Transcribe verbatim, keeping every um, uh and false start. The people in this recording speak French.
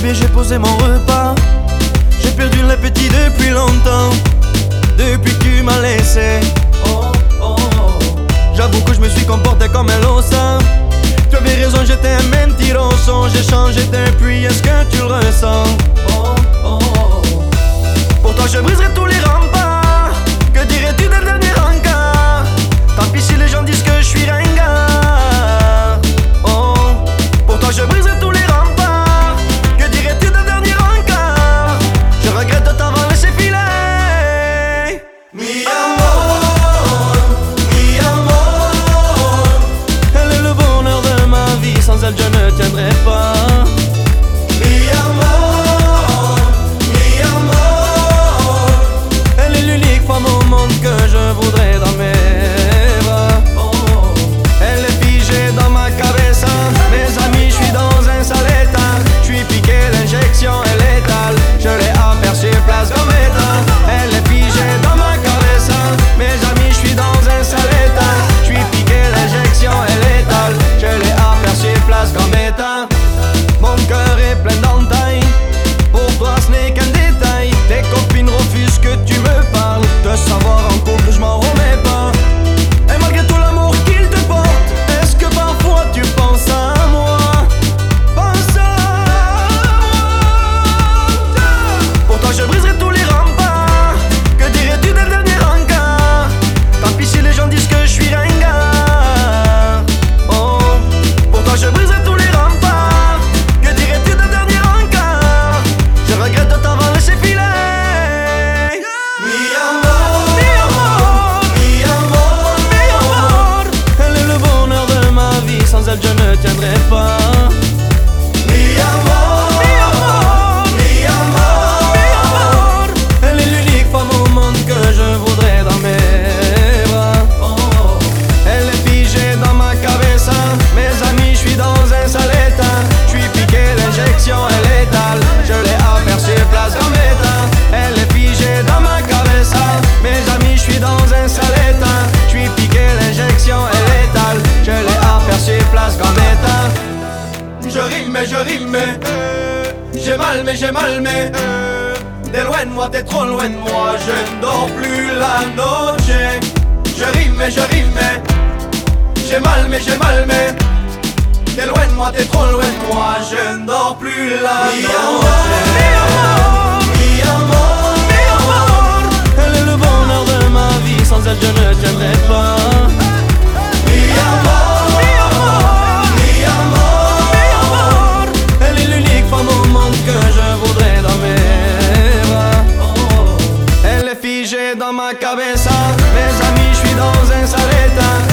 bébé, j'ai posé mon repas. J'ai perdu l'appétit depuis longtemps, depuis que tu m'as laissé. Oh, oh, oh. J'avoue que je me suis comporté comme un losa. Tu avais raison, j'étais un mentiroso. J'ai changé depuis, est-ce que tu le ressens? Oh, oh, oh. Pour toi je briserai tous les remparts. Que dirais-tu d'un dernier encart? Tant pis si les gens disent que je suis ringard. Oh, pour toi je briserai tous les remparts. Que dirais-tu d'un dernier encart? Je regrette de t'avoir laissé filer. Mi amor, mi amor. Elle est le bonheur de ma vie, sans elle je ne tiendrai pas. Mi amor, mi amor. Elle est l'unique femme au monde que je voudrais dans mes bras. Oh. Elle est figée dans ma cabeza. Mes amis, je suis dans un sale état. Je suis piqué, l'injection est létale. Je l'ai aperçue place Gambetta. Elle est figée dans ma cabeza. Mes amis, je suis dans un sale état. Je suis piqué, l'injection est létale. Je l'ai aperçue place Gambetta. Mon cœur est plein d'entailles. Pour toi ce n'est qu'un détail. Tes copines refusent que tu me parles. De savoir en couple je m'en remets pas. Et malgré tout l'amour qu'il te porte, est-ce que parfois tu penses à moi? Pense à moi. Pour toi je briserai tous les remparts. Que dirais-tu d'un dernier encart? Tant pis si les gens disent que je suis ringard. Oh, pour toi je briserai tous les remparts. Que dirais-tu d'un dernier encart? Je regrette de t'avoir laissé filer. Mi amor, mi amor, mi amor, mi amor. Elle est le bonheur de ma vie, sans elle je ne tiendrai pas. Mi amor, mi amor, mi amor, mi amor. Elle est l'unique femme au monde que je voudrais dans mes bras. Oh. Elle est figée dans ma cabeza. Mes amis, je suis dans un sale état. Je suis piqué, l'injection est létale. Je l'ai aperçue place Gambetta. Elle est figée dans ma cabeza. Mes amis, je suis dans un sale état. Je suis piqué, l'injection est létale. Je l'ai aperçue place Gambetta. Je rime mais je rime mais euh, j'ai mal mais j'ai mal mais euh, t'es loin de moi, t'es trop loin de moi. Je ne dors plus la noche. Je rime mais je rime mais j'ai mal mais j'ai mal mais t'es loin de moi, t'es trop loin de moi. Je ne dors plus la noche. Mi amor, mi amor, mi amor. Elle est le bonheur de ma vie, sans elle je ne tiendrai pas. Mi amor, mi amor, mi amor, mi amor. Elle est l'unique femme au monde que je voudrais dans mes bras. Oh. Elle est figée dans ma cabeza. Mes amis, je suis dans un sale état.